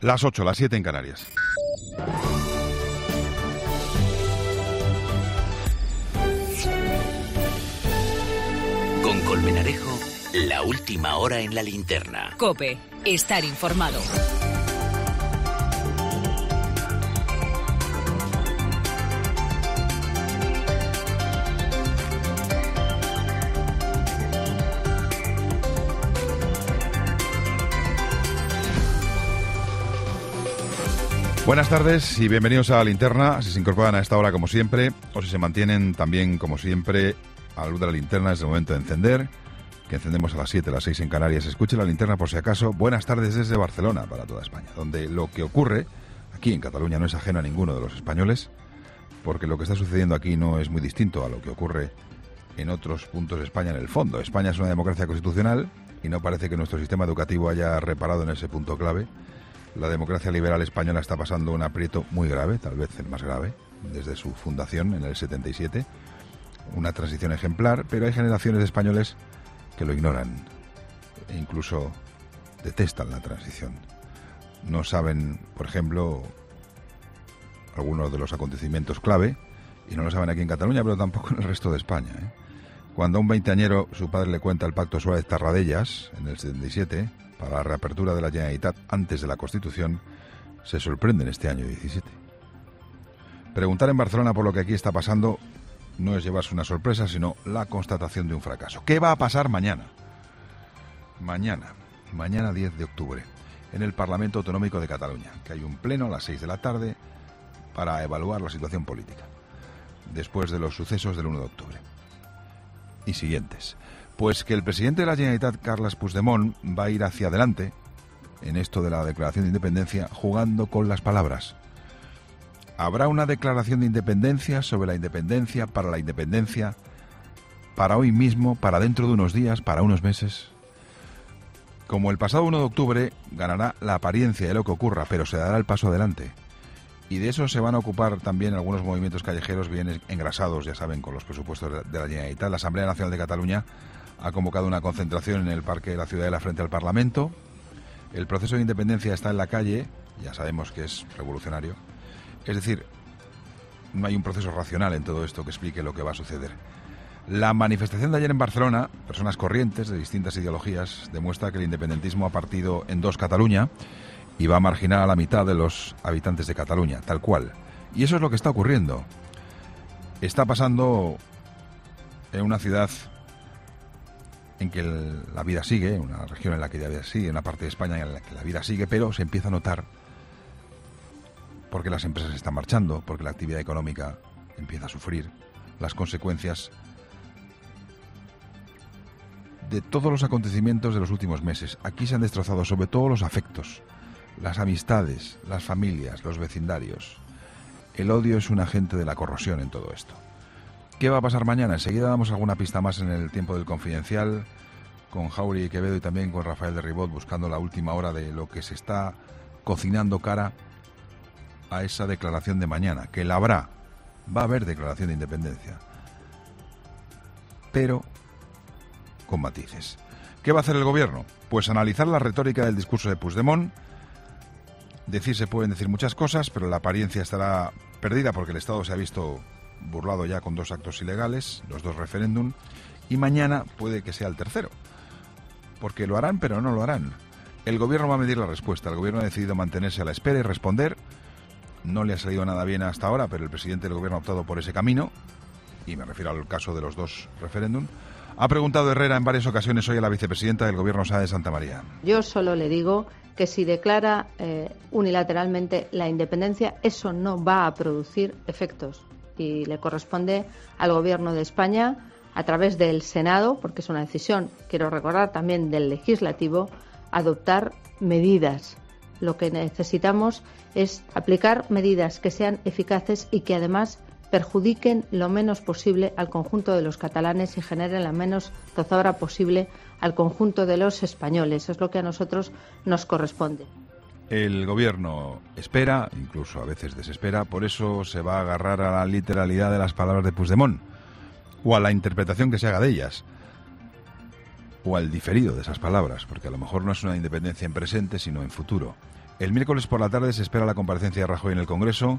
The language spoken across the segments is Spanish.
Las 8, las 7 en Canarias. Con Colmenarejo, la última hora en la linterna. COPE, estar informado. Buenas tardes y bienvenidos a La Linterna. Si se incorporan a esta hora como siempre, o si se mantienen también como siempre a la luz de la linterna, es el momento de encender, que encendemos a las 7, las 6 en Canarias. Escuche La Linterna por si acaso. Buenas tardes desde Barcelona para toda España, donde lo que ocurre aquí en Cataluña no es ajeno a ninguno de los españoles, porque lo que está sucediendo aquí no es muy distinto a lo que ocurre en otros puntos de España en el fondo. España es una democracia constitucional y no parece que nuestro sistema educativo haya reparado en ese punto clave. La democracia liberal española está pasando un aprieto muy grave, tal vez el más grave, desde su fundación en el 77. Una transición ejemplar, pero hay generaciones de españoles que lo ignoran e incluso detestan la transición. No saben, por ejemplo, algunos de los acontecimientos clave, y no lo saben aquí en Cataluña, pero tampoco en el resto de España, ¿eh? Cuando a un veinteañero su padre le cuenta el Pacto Suárez-Tarradellas, en el 77, para la reapertura de la Generalitat antes de la Constitución, se sorprenden este año 17. Preguntar en Barcelona por lo que aquí está pasando no es llevarse una sorpresa, sino la constatación de un fracaso. ¿Qué va a pasar mañana? Mañana 10 de octubre, en el Parlamento Autonómico de Cataluña, que hay un pleno a las 6 de la tarde para evaluar la situación política, después de los sucesos del 1 de octubre y siguientes. Pues que el presidente de la Generalitat, Carles Puigdemont, va a ir hacia adelante en esto de la declaración de independencia jugando con las palabras. Habrá una declaración de independencia sobre la independencia, para hoy mismo, para dentro de unos días, para unos meses. Como el pasado 1 de octubre, ganará la apariencia de lo que ocurra, pero se dará el paso adelante. Y de eso se van a ocupar también algunos movimientos callejeros bien engrasados, ya saben, con los presupuestos de la Generalitat. La Asamblea Nacional de Cataluña ha convocado una concentración en el Parque de la Ciudadela frente al Parlamento. El proceso de independencia está en la calle, ya sabemos que es revolucionario. Es decir, no hay un proceso racional en todo esto que explique lo que va a suceder. La manifestación de ayer en Barcelona, personas corrientes de distintas ideologías, demuestra que el independentismo ha partido en dos Cataluña y va a marginar a la mitad de los habitantes de Cataluña, tal cual. Y eso es lo que está ocurriendo. Está pasando en una ciudad en que la vida sigue, una región en la que la vida sigue, una parte de España en la que la vida sigue, pero se empieza a notar porque las empresas están marchando, porque la actividad económica empieza a sufrir las consecuencias de todos los acontecimientos de los últimos meses. Aquí se han destrozado sobre todo los afectos, las amistades, las familias, los vecindarios. El odio es un agente de la corrosión en todo esto. ¿Qué va a pasar mañana? Enseguida damos alguna pista más en el tiempo del Confidencial, con Jauregui y Quevedo y también con Rafael de Ribot, buscando la última hora de lo que se está cocinando cara a esa declaración de mañana, que la habrá. Va a haber declaración de independencia, pero con matices. ¿Qué va a hacer el gobierno? Pues analizar la retórica del discurso de Puigdemont. Se pueden decir muchas cosas, pero la apariencia estará perdida porque el Estado se ha visto burlado ya con dos actos ilegales, los dos referéndum, y mañana puede que sea el tercero, porque lo harán pero no lo harán. El gobierno va a medir la respuesta. El gobierno ha decidido mantenerse a la espera y responder. No le ha salido nada bien hasta ahora, pero el presidente del gobierno ha optado por ese camino, y me refiero al caso de los dos referéndum. Ha preguntado Herrera en varias ocasiones hoy a la vicepresidenta del gobierno, Sara de Santamaría. Yo solo le digo que si declara unilateralmente la independencia, eso no va a producir efectos. Y le corresponde al Gobierno de España, a través del Senado, porque es una decisión, quiero recordar, también del Legislativo, adoptar medidas. Lo que necesitamos es aplicar medidas que sean eficaces y que además perjudiquen lo menos posible al conjunto de los catalanes y generen la menos zozobra posible al conjunto de los españoles. Eso es lo que a nosotros nos corresponde. El gobierno espera, incluso a veces desespera, por eso se va a agarrar a la literalidad de las palabras de Puigdemont, o a la interpretación que se haga de ellas, o al diferido de esas palabras, porque a lo mejor no es una independencia en presente, sino en futuro. El miércoles por la tarde se espera la comparecencia de Rajoy en el Congreso.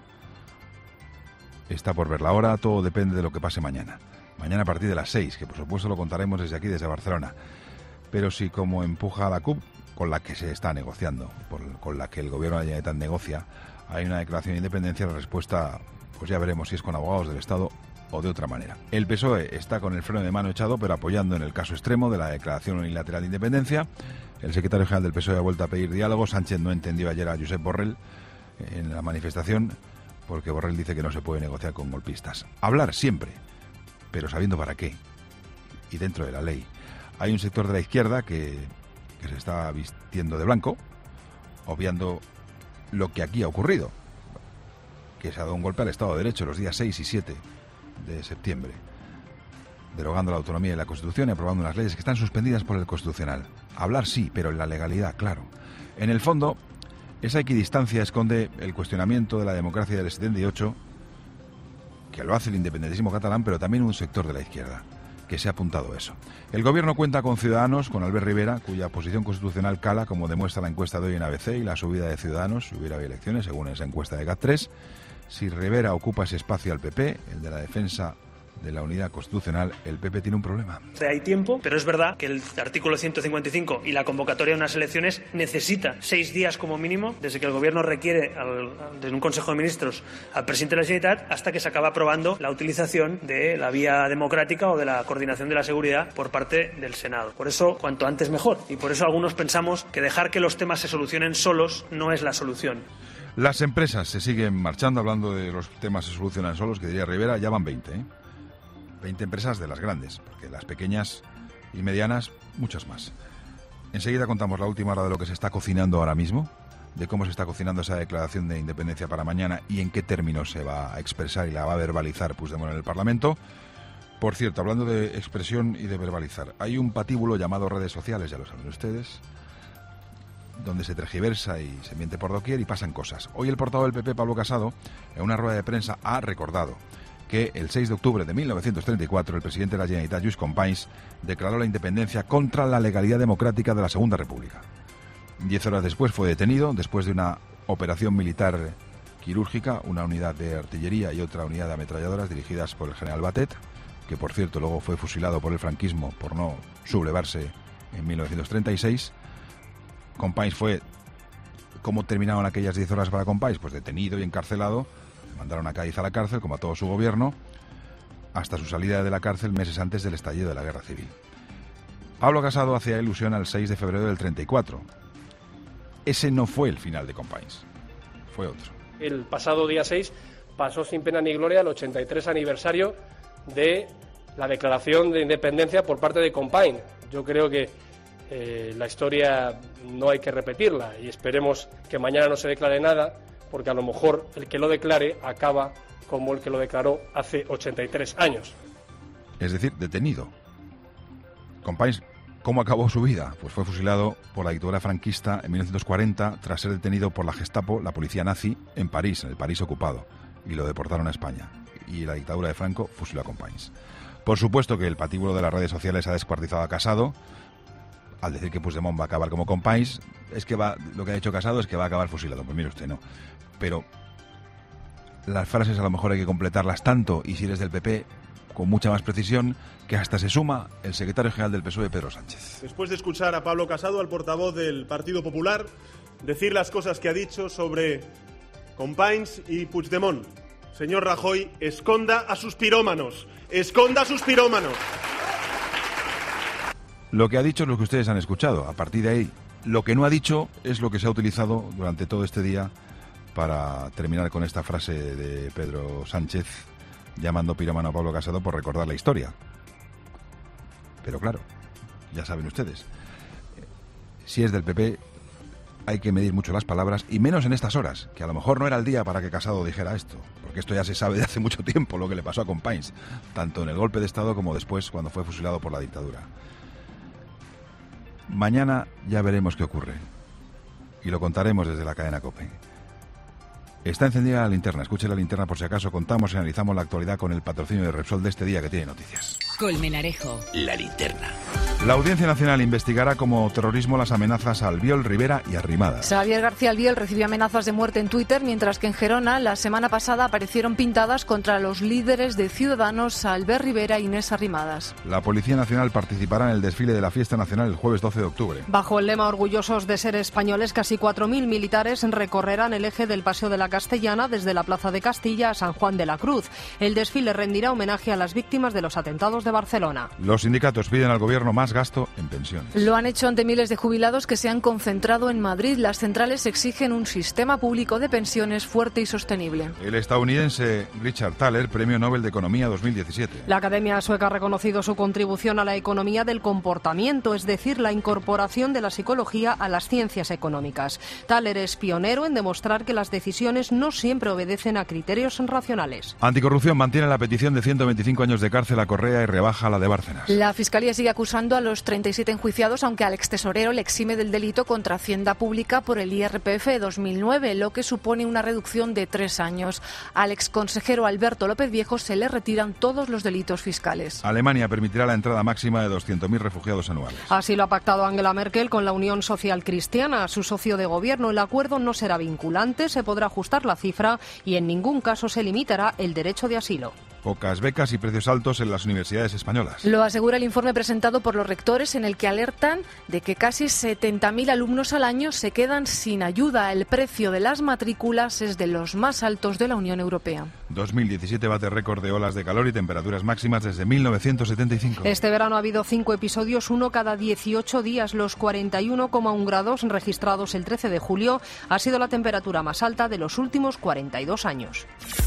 Está por ver la hora, todo depende de lo que pase mañana. Mañana a partir de las 6, que por supuesto lo contaremos desde aquí, desde Barcelona. Pero si como empuja a la CUP, con la que se está negociando, con la que el gobierno de la Generalitat negocia, hay una declaración de independencia, la respuesta, pues ya veremos si es con abogados del Estado o de otra manera. El PSOE está con el freno de mano echado, pero apoyando en el caso extremo de la declaración unilateral de independencia. El secretario general del PSOE ha vuelto a pedir diálogo. Sánchez no entendió ayer a Josep Borrell en la manifestación, porque Borrell dice que no se puede negociar con golpistas. Hablar siempre, pero sabiendo para qué, y dentro de la ley. Hay un sector de la izquierda que se está vistiendo de blanco, obviando lo que aquí ha ocurrido, que se ha dado un golpe al Estado de Derecho los días 6 y 7 de septiembre, derogando la autonomía y la Constitución y aprobando unas leyes que están suspendidas por el Constitucional. Hablar sí, pero en la legalidad, claro. En el fondo, esa equidistancia esconde el cuestionamiento de la democracia del 78, que lo hace el independentismo catalán, pero también un sector de la izquierda, que se ha apuntado a eso. El gobierno cuenta con Ciudadanos, con Albert Rivera, cuya posición constitucional cala, como demuestra la encuesta de hoy en ABC y la subida de Ciudadanos, si hubiera elecciones, según esa encuesta de GAT3. Si Rivera ocupa ese espacio al PP, el de la defensa de la unidad constitucional, el PP tiene un problema. Hay tiempo, pero es verdad que el artículo 155 y la convocatoria de unas elecciones necesita 6 días como mínimo, desde que el Gobierno requiere de un Consejo de Ministros al presidente de la Generalitat hasta que se acaba aprobando la utilización de la vía democrática o de la coordinación de la seguridad por parte del Senado. Por eso, cuanto antes mejor. Y por eso algunos pensamos que dejar que los temas se solucionen solos no es la solución. Las empresas se siguen marchando, hablando de los temas se solucionan solos, que diría Rivera, ya van 20, 20 empresas de las grandes, porque las pequeñas y medianas, muchas más. Enseguida contamos la última hora de lo que se está cocinando ahora mismo, de cómo se está cocinando esa declaración de independencia para mañana y en qué términos se va a expresar y la va a verbalizar Puigdemont en el Parlamento. Por cierto, hablando de expresión y de verbalizar, hay un patíbulo llamado redes sociales, ya lo saben ustedes, donde se tergiversa y se miente por doquier y pasan cosas. Hoy el portavoz del PP, Pablo Casado, en una rueda de prensa ha recordado que el 6 de octubre de 1934 el presidente de la Generalitat, Lluís Companys, declaró la independencia contra la legalidad democrática de la Segunda República. 10 horas después fue detenido, después de una operación militar quirúrgica, una unidad de artillería y otra unidad de ametralladoras dirigidas por el general Batet, que por cierto luego fue fusilado por el franquismo por no sublevarse en 1936. Companys fue... ¿Cómo terminaron aquellas 10 horas para Companys? Pues detenido y encarcelado. Le mandaron a Cádiz a la cárcel, como a todo su gobierno, hasta su salida de la cárcel meses antes del estallido de la Guerra Civil. Pablo Casado hacía ilusión al 6 de febrero del 34. Ese no fue el final de Companys, fue otro. El pasado día 6 pasó sin pena ni gloria el 83 aniversario de la declaración de independencia por parte de Companys. Yo creo que la historia no hay que repetirla y esperemos que mañana no se declare nada, porque a lo mejor el que lo declare acaba como el que lo declaró hace 83 años. Es decir, detenido. Companys, ¿cómo acabó su vida? Pues fue fusilado por la dictadura franquista en 1940 tras ser detenido por la Gestapo, la policía nazi, en París, en el París ocupado, y lo deportaron a España. Y la dictadura de Franco fusiló a Companys. Por supuesto que el patíbulo de las redes sociales ha descuartizado a Casado. Al decir que Puigdemont va a acabar como Companys, es que lo que ha dicho Casado es que va a acabar fusilado. Pues mire usted, no. Pero las frases a lo mejor hay que completarlas tanto, y si eres del PP, con mucha más precisión, que hasta se suma el secretario general del PSOE, Pedro Sánchez. Después de escuchar a Pablo Casado, al portavoz del Partido Popular, decir las cosas que ha dicho sobre Companys y Puigdemont. Señor Rajoy, esconda a sus pirómanos. ¡Esconda a sus pirómanos! Lo que ha dicho es lo que ustedes han escuchado. A partir de ahí, lo que no ha dicho es lo que se ha utilizado durante todo este día para terminar con esta frase de Pedro Sánchez llamando pirómano a Pablo Casado por recordar la historia. Pero claro, ya saben ustedes, si es del PP hay que medir mucho las palabras, y menos en estas horas, que a lo mejor no era el día para que Casado dijera esto, porque esto ya se sabe de hace mucho tiempo lo que le pasó a Companys, tanto en el golpe de Estado como después cuando fue fusilado por la dictadura. Mañana ya veremos qué ocurre y lo contaremos desde la cadena COPE. Está encendida la linterna, escuche la linterna por si acaso. Contamos y analizamos la actualidad con el patrocinio de Repsol de este día que tiene noticias. Colmenarejo. La linterna. La Audiencia Nacional investigará como terrorismo las amenazas a Albiol, Rivera y Arrimadas. Xavier García Albiol recibió amenazas de muerte en Twitter, mientras que en Gerona la semana pasada aparecieron pintadas contra los líderes de Ciudadanos, Albert Rivera e Inés Arrimadas. La Policía Nacional participará en el desfile de la Fiesta Nacional el jueves 12 de octubre. Bajo el lema Orgullosos de ser españoles, casi 4.000 militares recorrerán el eje del Paseo de la Castellana desde la Plaza de Castilla a San Juan de la Cruz. El desfile rendirá homenaje a las víctimas de los atentados de Barcelona. Los sindicatos piden al Gobierno más gasto en pensiones. Lo han hecho ante miles de jubilados que se han concentrado en Madrid. Las centrales exigen un sistema público de pensiones fuerte y sostenible. El estadounidense Richard Thaler, Premio Nobel de Economía 2017. La Academia Sueca ha reconocido su contribución a la economía del comportamiento, es decir, la incorporación de la psicología a las ciencias económicas. Thaler es pionero en demostrar que las decisiones no siempre obedecen a criterios racionales. Anticorrupción mantiene la petición de 125 años de cárcel a Correa y rebaja la de Bárcenas. La Fiscalía sigue acusando a los 37 enjuiciados, aunque al extesorero le exime del delito contra Hacienda Pública por el IRPF de 2009, lo que supone una reducción de 3 años. Al exconsejero Alberto López Viejo se le retiran todos los delitos fiscales. Alemania permitirá la entrada máxima de 200.000 refugiados anuales. Así lo ha pactado Angela Merkel con la Unión Social Cristiana, su socio de gobierno. El acuerdo no será vinculante, se podrá ajustar la cifra y en ningún caso se limitará el derecho de asilo. Pocas becas y precios altos en las universidades españolas. Lo asegura el informe presentado por los rectores, en el que alertan de que casi 70.000 alumnos al año se quedan sin ayuda. El precio de las matrículas es de los más altos de la Unión Europea. 2017 bate récord de olas de calor y temperaturas máximas desde 1975. Este verano ha habido 5 episodios, uno cada 18 días. Los 41,1 grados registrados el 13 de julio ha sido la temperatura más alta de los últimos 42 años.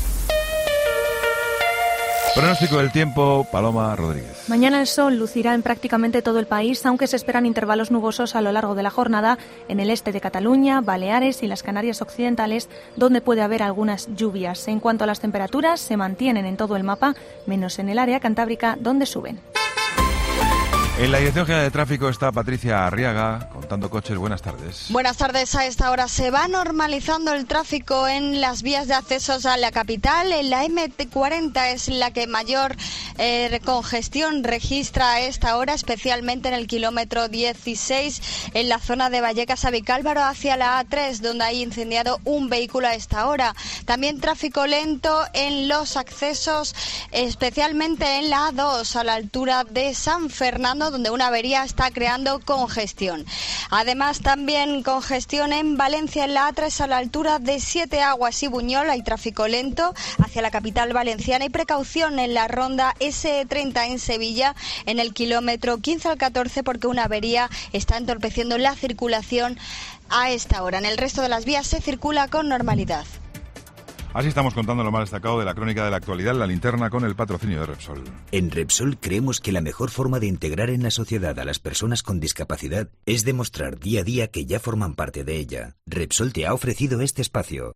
Pronóstico del tiempo, Paloma Rodríguez. Mañana el sol lucirá en prácticamente todo el país, aunque se esperan intervalos nubosos a lo largo de la jornada en el este de Cataluña, Baleares y las Canarias occidentales, donde puede haber algunas lluvias. En cuanto a las temperaturas, se mantienen en todo el mapa, menos en el área cantábrica, donde suben. En la Dirección General de Tráfico está Patricia Arriaga, contando coches. Buenas tardes. Buenas tardes. A esta hora se va normalizando el tráfico en las vías de accesos a la capital. En la M40 es la que mayor congestión registra a esta hora, especialmente en el kilómetro 16, en la zona de Vallecas a Vicálvaro hacia la A3, donde hay incendiado un vehículo a esta hora. También tráfico lento en los accesos, especialmente en la A2, a la altura de San Fernando, donde una avería está creando congestión. Además, también congestión en Valencia, en la A3, a la altura de Siete Aguas y Buñol. Hay tráfico lento hacia la capital valenciana y precaución en la ronda S30 en Sevilla, en el kilómetro 15 al 14, porque una avería está entorpeciendo la circulación a esta hora. En el resto de las vías se circula con normalidad. Así estamos contando lo más destacado de la crónica de la actualidad, la linterna, con el patrocinio de Repsol. En Repsol creemos que la mejor forma de integrar en la sociedad a las personas con discapacidad es demostrar día a día que ya forman parte de ella. Repsol te ha ofrecido este espacio.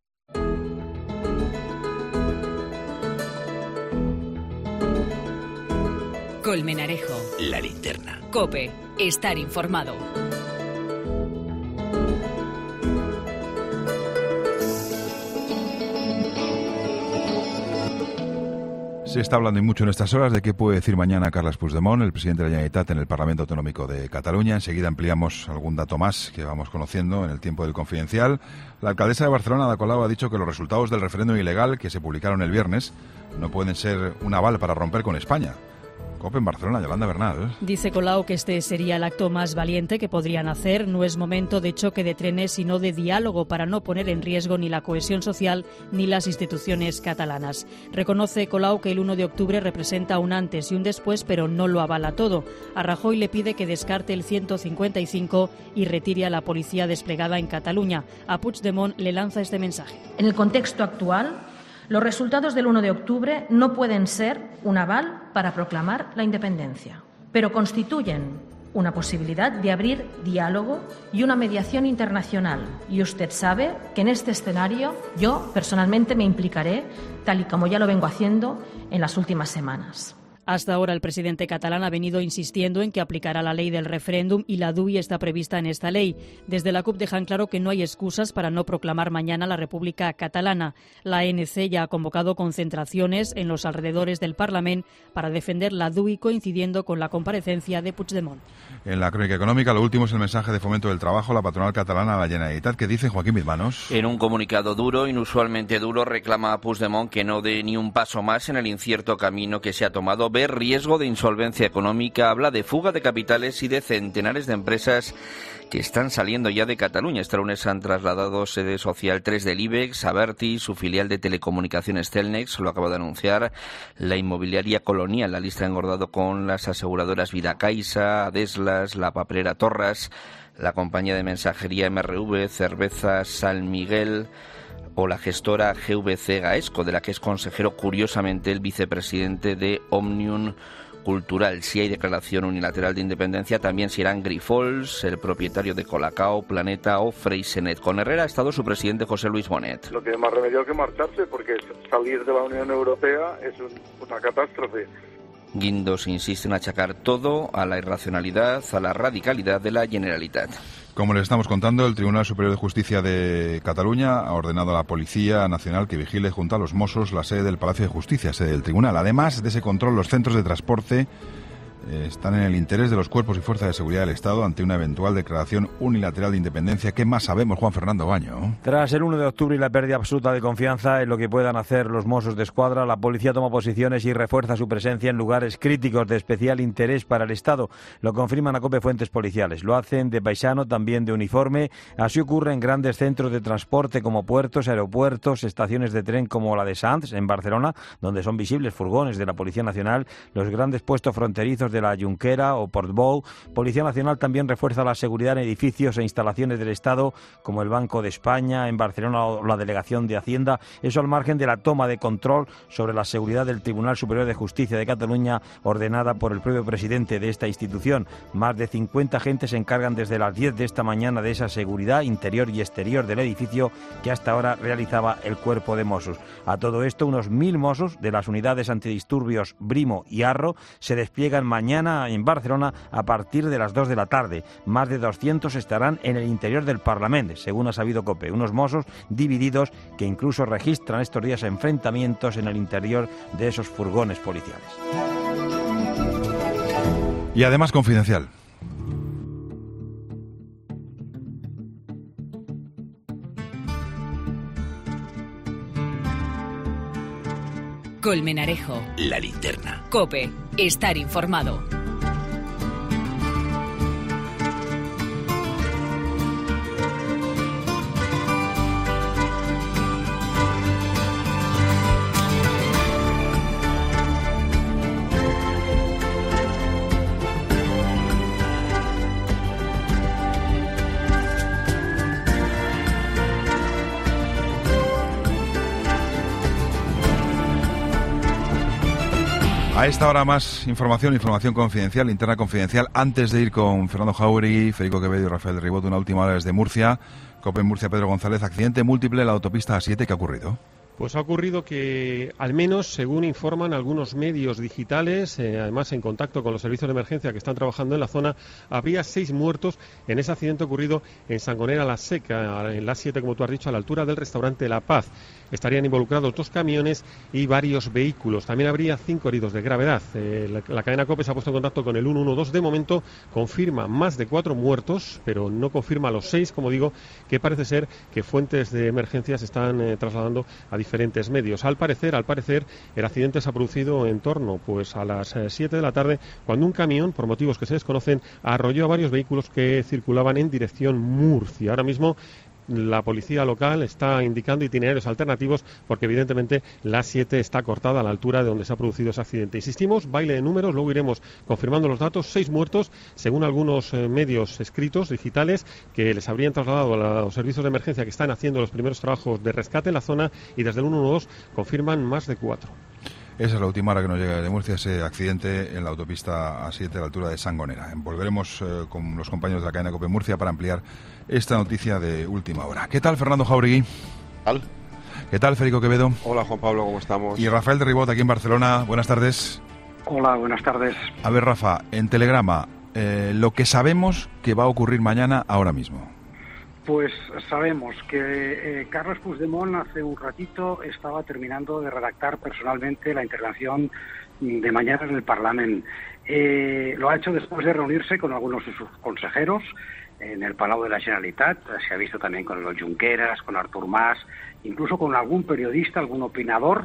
Colmenarejo. La linterna. COPE. Estar informado. Se está hablando y mucho en estas horas de qué puede decir mañana Carles Puigdemont, el presidente de la Generalitat, en el Parlamento Autonómico de Cataluña. Enseguida ampliamos algún dato más que vamos conociendo en el tiempo del Confidencial. La alcaldesa de Barcelona, Ada Colau, ha dicho que los resultados del referéndum ilegal que se publicaron el viernes no pueden ser un aval para romper con España. COPE en Barcelona, Yolanda Bernal. Dice Colau que este sería el acto más valiente que podrían hacer. No es momento de choque de trenes, sino de diálogo para no poner en riesgo ni la cohesión social ni las instituciones catalanas. Reconoce Colau que el 1 de octubre representa un antes y un después, pero no lo avala todo. A Rajoy le pide que descarte el 155 y retire a la policía desplegada en Cataluña. A Puigdemont le lanza este mensaje. En el contexto actual, los resultados del 1 de octubre no pueden ser un aval para proclamar la independencia, pero constituyen una posibilidad de abrir diálogo y una mediación internacional. Y usted sabe que en este escenario yo personalmente me implicaré, tal y como ya lo vengo haciendo en las últimas semanas. Hasta ahora el presidente catalán ha venido insistiendo en que aplicará la ley del referéndum y la DUI está prevista en esta ley. Desde la CUP dejan claro que no hay excusas para no proclamar mañana la República Catalana. La ANC ya ha convocado concentraciones en los alrededores del Parlament para defender la DUI, coincidiendo con la comparecencia de Puigdemont. En la crónica económica, lo último es el mensaje de fomento del trabajo, la patronal catalana a la Generalitat. ¿Qué dice Joaquín Bizmanos? En un comunicado duro, inusualmente duro, reclama a Puigdemont que no dé ni un paso más en el incierto camino que se ha tomado. Ve riesgo de insolvencia económica, habla de fuga de capitales y de centenares de empresas que están saliendo ya de Cataluña. Este lunes han trasladado sede social 3 del IBEX, Abertis, su filial de telecomunicaciones Cellnex, lo acaba de anunciar. La inmobiliaria Colonial, la lista ha engordado con las aseguradoras Vidacaixa, Adeslas, la papelera Torras, la compañía de mensajería MRV, Cerveza San Miguel o la gestora GVC Gaesco, de la que es consejero, curiosamente, el vicepresidente de Òmnium Cultural. Si hay declaración unilateral de independencia, también se irán Grifols, el propietario de Colacao, Planeta o Freixenet. Con Herrera ha estado su presidente José Luis Bonet. No tiene más remedio que marcharse, porque salir de la Unión Europea es una catástrofe. Guindos insiste en achacar todo a la irracionalidad, a la radicalidad de la Generalitat. Como les estamos contando, el Tribunal Superior de Justicia de Cataluña ha ordenado a la Policía Nacional que vigile junto a los Mossos la sede del Palacio de Justicia, sede del Tribunal. Además de ese control, los centros de transporte están en el interés de los cuerpos y fuerzas de seguridad del Estado ante una eventual declaración unilateral de independencia. ¿Qué más sabemos, Juan Fernando Baño? Tras el 1 de octubre y la pérdida absoluta de confianza en lo que puedan hacer los Mossos de Escuadra, la policía toma posiciones y refuerza su presencia en lugares críticos de especial interés para el Estado. Lo confirman a COPE fuentes policiales. Lo hacen de paisano, también de uniforme. Así ocurre en grandes centros de transporte como puertos, aeropuertos, estaciones de tren como la de Sants, en Barcelona, donde son visibles furgones de la Policía Nacional, los grandes puestos fronterizos de la Junquera o Portbou. Policía Nacional también refuerza la seguridad en edificios e instalaciones del Estado, como el Banco de España en Barcelona o la Delegación de Hacienda. Eso al margen de la toma de control sobre la seguridad del Tribunal Superior de Justicia de Cataluña, ordenada por el propio presidente de esta institución. Más de 50 agentes se encargan desde las 10 de esta mañana de esa seguridad interior y exterior del edificio que hasta ahora realizaba el cuerpo de Mossos. A todo esto, unos 1000 Mossos de las unidades antidisturbios Brimo y Arro se despliegan mañana en Barcelona a partir de las 2 de la tarde. Más de 200 estarán en el interior del Parlamento, según ha sabido COPE. Unos Mossos divididos que incluso registran estos días enfrentamientos en el interior de esos furgones policiales. Y además confidencial. Colmenarejo. La linterna. COPE. Estar informado. A esta hora más información confidencial, linterna confidencial. Antes de ir con Fernando Jauregui, Federico Quevedo y Rafael Ribot, una última hora desde Murcia. COPE en Murcia, Pedro González, accidente múltiple en la autopista A7. ¿Qué ha ocurrido? Pues ha ocurrido que, al menos según informan algunos medios digitales, además en contacto con los servicios de emergencia que están trabajando en la zona, habría 6 muertos en ese accidente ocurrido en Sangonera la Seca, en la A7, como tú has dicho, a la altura del restaurante La Paz. Estarían involucrados 2 camiones y varios vehículos. También habría 5 heridos de gravedad. La cadena COPE se ha puesto en contacto con el 112. De momento confirma más de 4 muertos, pero no confirma los 6, como digo, que parece ser que fuentes de emergencia se están trasladando a diferentes medios. Al parecer, el accidente se ha producido en torno a las 7 de la tarde, cuando un camión, por motivos que se desconocen, arrolló a varios vehículos que circulaban en dirección Murcia. Ahora mismo la policía local está indicando itinerarios alternativos porque evidentemente la A7 está cortada a la altura de donde se ha producido ese accidente. Insistimos, baile de números, luego iremos confirmando los datos. 6 muertos, según algunos medios escritos, digitales, que les habrían trasladado a los servicios de emergencia que están haciendo los primeros trabajos de rescate en la zona, y desde el 112 confirman más de 4. Esa es la última hora que nos llega de Murcia, ese accidente en la autopista A7 a la altura de Sangonera. Volveremos con los compañeros de la cadena COPE Murcia para ampliar esta noticia de última hora. ¿Qué tal, Fernando Jauregui? ¿Qué tal, Federico Quevedo? Hola, Juan Pablo, ¿cómo estamos? Y Rafael de Ribot, aquí en Barcelona. Buenas tardes. Hola, buenas tardes. A ver, Rafa, en Telegrama, lo que sabemos que va a ocurrir mañana ahora mismo. Pues sabemos que Carles Puigdemont hace un ratito estaba terminando de redactar personalmente la intervención de mañana en el Parlamento. Lo ha hecho después de reunirse con algunos de sus consejeros en el Palau de la Generalitat. Se ha visto también con los Junqueras, con Artur Mas, incluso con algún periodista, algún opinador,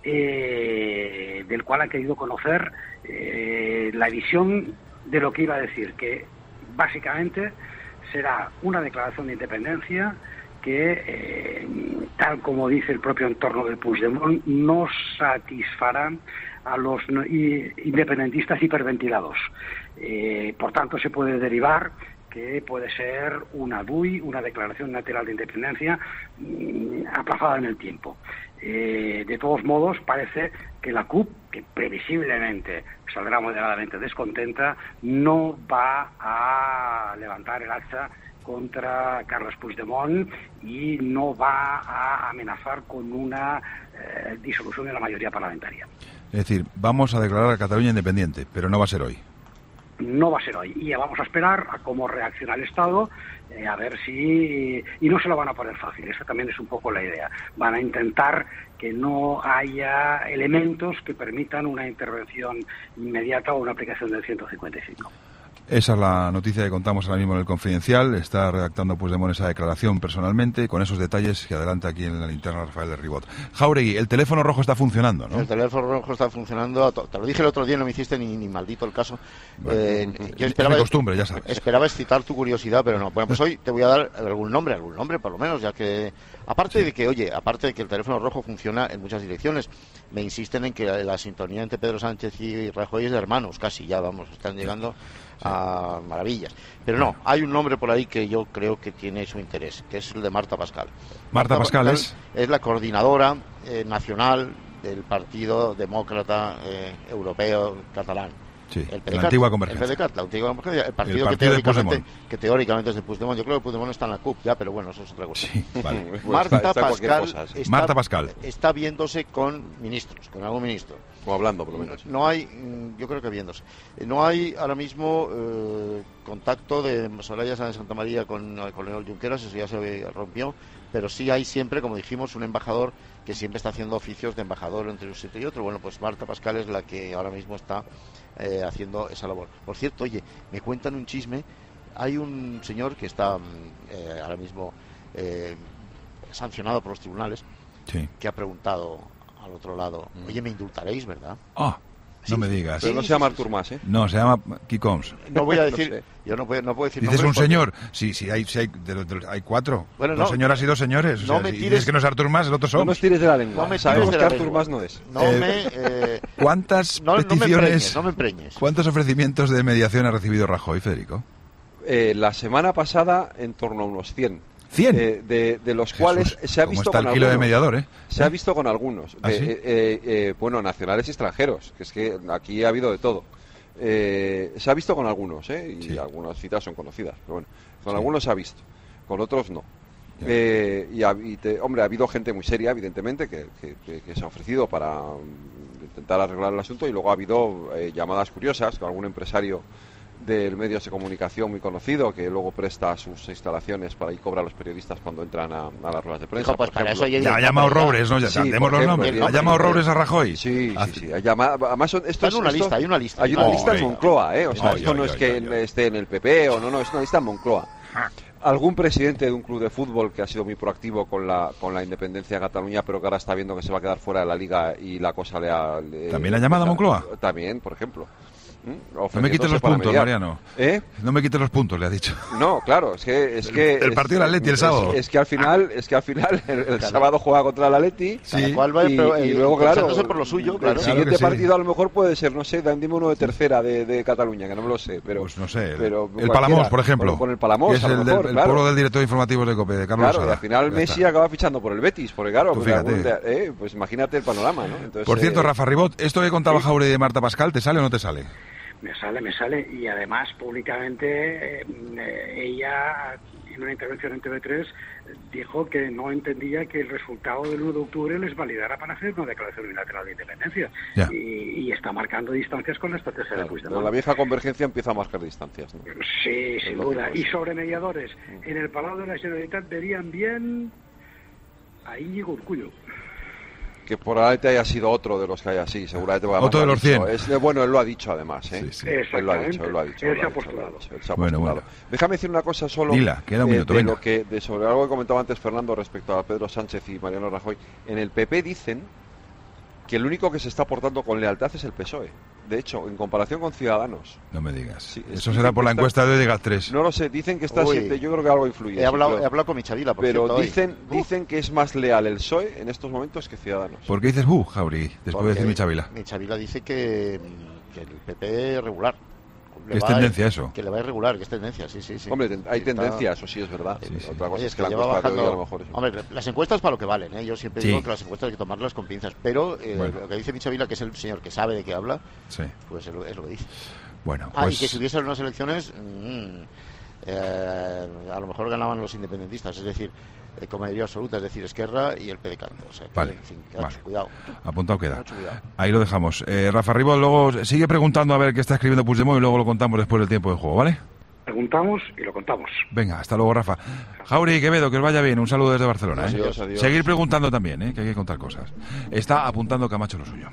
del cual ha querido conocer la visión de lo que iba a decir, que básicamente será una declaración de independencia que, tal como dice el propio entorno de Puigdemont, no satisfará a los independentistas hiperventilados. Por tanto, se puede derivar que puede ser una DUI, una declaración unilateral de independencia, aplazada en el tiempo. De todos modos, parece que la CUP, que previsiblemente saldrá moderadamente descontenta, no va a levantar el acta contra Carles Puigdemont y no va a amenazar con una disolución de la mayoría parlamentaria. Es decir, vamos a declarar a Cataluña independiente, pero no va a ser hoy. No va a ser hoy. Y vamos a esperar a cómo reacciona el Estado, a ver si... Y no se lo van a poner fácil, esa también es un poco la idea. Van a intentar que no haya elementos que permitan una intervención inmediata o una aplicación del 155. Esa es la noticia que contamos ahora mismo en el Confidencial. Está redactando Puigdemont esa declaración personalmente, con esos detalles que adelanta aquí en la linterna Rafael de Ribot. Jauregui, el teléfono rojo está funcionando, ¿no? El teléfono rojo está funcionando. Te lo dije el otro día, no me hiciste ni maldito el caso. Bueno, yo esperaba, es mi costumbre, ya sabes. Esperaba excitar tu curiosidad, pero no. Bueno, pues hoy te voy a dar algún nombre por lo menos, ya que... Aparte de que el teléfono rojo funciona en muchas direcciones, me insisten en que la sintonía entre Pedro Sánchez y Rajoy es de hermanos, casi ya, están llegando a maravillas. Pero no, hay un nombre por ahí que yo creo que tiene su interés, que es el de Marta Pascal. Marta Pascal es la coordinadora nacional del Partido Demócrata Europeo Catalán. Sí, la antigua Convergencia. El PDeCAT, la antigua Convergencia, el partido que teóricamente es de Puigdemont. Yo creo que Puigdemont está en la CUP ya, pero bueno, eso es otra cosa. Sí, vale. Marta Pascal está viéndose con ministros, con algún ministro. O hablando, por lo menos. No hay, yo creo que viéndose. No hay ahora mismo contacto de Soraya Sáenz de Santa María con Leonel Junqueras, eso ya se rompió, pero sí hay siempre, como dijimos, un embajador que siempre está haciendo oficios de embajador entre un sitio y otro. Bueno, pues Marta Pascal es la que ahora mismo está haciendo esa labor. Por cierto, oye, me cuentan un chisme. Hay un señor que está ahora mismo sancionado por los tribunales, que ha preguntado al otro lado, oye, me indultaréis, ¿verdad? No me digas. Pero no se llama Artur Mas, ¿eh? No, se llama Kikoms. No voy a decir, yo no puedo decir. Dices un señor, sí, hay cuatro. Bueno, dos señoras y dos señores. No me tires, si dices que no es Artur Mas, el otro somos. No nos tires de la lengua. Sabemos que Artur Mas no es. ¿Cuántas peticiones? No me empreñes. ¿Cuántos ofrecimientos de mediación ha recibido Rajoy, Federico? La semana pasada, en torno a unos 100. 100 de los cuales se ha visto con algunos. ¿Cómo está el kilo de mediador, Se ha visto con algunos. ¿Ah, sí? Bueno, nacionales y extranjeros, que es que aquí ha habido de todo. Se ha visto con algunos, y algunas citas son conocidas, pero bueno, con algunos se ha visto, con otros no. Hombre, ha habido gente muy seria, evidentemente, que se ha ofrecido para intentar arreglar el asunto, y luego ha habido llamadas curiosas con algún empresario del medios de comunicación muy conocido que luego presta sus instalaciones para ir cobrar a los periodistas cuando entran a las ruedas de prensa. Pues para eso ya ha llamado Roures, ¿no? Ya demos los nombres. ¿Ha llamado Roures a Rajoy? Sí. Además, esto hay una lista. Hay una lista en Moncloa, ¿eh? O sea, esto no es que esté en el PP o no, es una lista en Moncloa. Algún presidente de un club de fútbol que ha sido muy proactivo con la independencia de Cataluña, pero que ahora está viendo que se va a quedar fuera de la Liga y la cosa ¿También ha llamado a Moncloa? También, por ejemplo. No me quites los puntos, Mariano. No me quites los puntos, le ha dicho. No, claro, es que el partido del Atleti el sábado. Es que al final el sábado juega contra el Atleti, y luego claro, por lo suyo, el siguiente partido a lo mejor puede ser, no sé, dime uno de tercera de Cataluña, que no me lo sé, pero pues no sé, pero el Palamós, por ejemplo. Con el Palamós, es el pueblo del director de informativos de COPE, de Carlos Sala. Y al final Messi acaba fichando por el Betis, porque claro, pues imagínate el panorama, ¿no? Entonces, por cierto, Rafa Ribot, esto que contaba Jauregui de Marta Pascal, ¿te sale o no te sale? Me sale, y además públicamente ella en una intervención en TV3 dijo que no entendía que el resultado del 1 de octubre les validara para hacer una declaración unilateral de independencia. Y está marcando distancias con la estrategia de Puigdemont. La vieja convergencia empieza a marcar distancias, ¿no? Sí, sin duda. Y sobre mediadores, en el Palau de la Generalitat verían bien a Íñigo Urkullu. Que probablemente haya sido otro de los que haya así, seguramente. Otro de los 100. Bueno, él lo ha dicho además, ¿eh? Sí. Él lo ha dicho. Él se ha postulado. Bueno. Déjame decir una cosa solo. Dila, queda un minuto, venga. Sobre algo que comentaba antes Fernando respecto a Pedro Sánchez y Mariano Rajoy. En el PP dicen que el único que se está portando con lealtad es el PSOE. De hecho, en comparación con Ciudadanos. No me digas. Sí, eso será por la encuesta de GAT3. No lo sé, dicen que está siempre. Yo creo que algo influye. He hablado con Michavila, por pero cierto, dicen que es más leal el PSOE en estos momentos que Ciudadanos. ¿Por qué dices Jauri, después de decir Michavila? Michavila dice que el PP es regular. ¿Qué es tendencia eso? Que le va a irregular, que es tendencia, sí. Hombre, hay tendencia, eso sí es verdad. Otra cosa es que la lleva encuesta bajando. a lo mejor Hombre, las encuestas para lo que valen, ¿eh? Yo siempre digo que las encuestas hay que tomarlas con pinzas, pero lo que dice Michavila, que es el señor que sabe de qué habla, pues es lo que dice. Bueno, y que si hubiesen unas elecciones, a lo mejor ganaban los independentistas, es decir, con mayoría absoluta, es decir, Esquerra y el PDeCAT. O sea, que, en fin, mucho cuidado. Apuntado queda. Ahí lo dejamos. Rafa Ribó luego sigue preguntando a ver qué está escribiendo Puigdemont y luego lo contamos después del tiempo de juego, ¿vale? Preguntamos y lo contamos. Venga, hasta luego, Rafa. Jauri y Quevedo, que os vaya bien. Un saludo desde Barcelona. Adiós. Seguir preguntando también, que hay que contar cosas. Está apuntando Camacho lo suyo.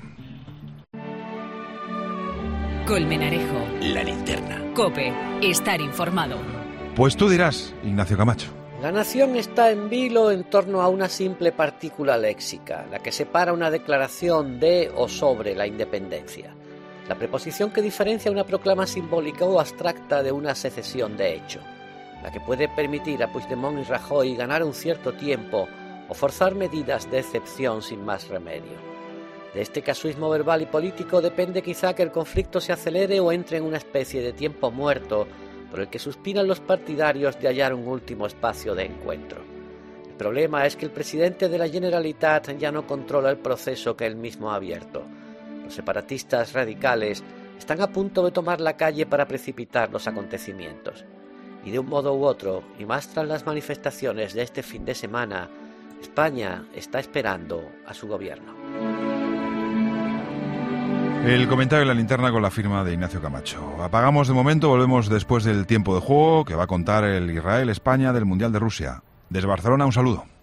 Colmenarejo, la linterna. COPE, estar informado. Pues tú dirás, Ignacio Camacho. La nación está en vilo en torno a una simple partícula léxica, la que separa una declaración de o sobre la independencia. La preposición que diferencia una proclama simbólica o abstracta de una secesión de hecho. La que puede permitir a Puigdemont y Rajoy ganar un cierto tiempo o forzar medidas de excepción sin más remedio. De este casuismo verbal y político depende quizá que el conflicto se acelere o entre en una especie de tiempo muerto por el que suspiran los partidarios de hallar un último espacio de encuentro. El problema es que el presidente de la Generalitat ya no controla el proceso que él mismo ha abierto. Los separatistas radicales están a punto de tomar la calle para precipitar los acontecimientos. Y de un modo u otro, y más tras las manifestaciones de este fin de semana, España está esperando a su gobierno. El comentario de la linterna con la firma de Ignacio Camacho. Apagamos de momento, volvemos después del tiempo de juego que va a contar el Israel-España del Mundial de Rusia. Desde Barcelona, un saludo.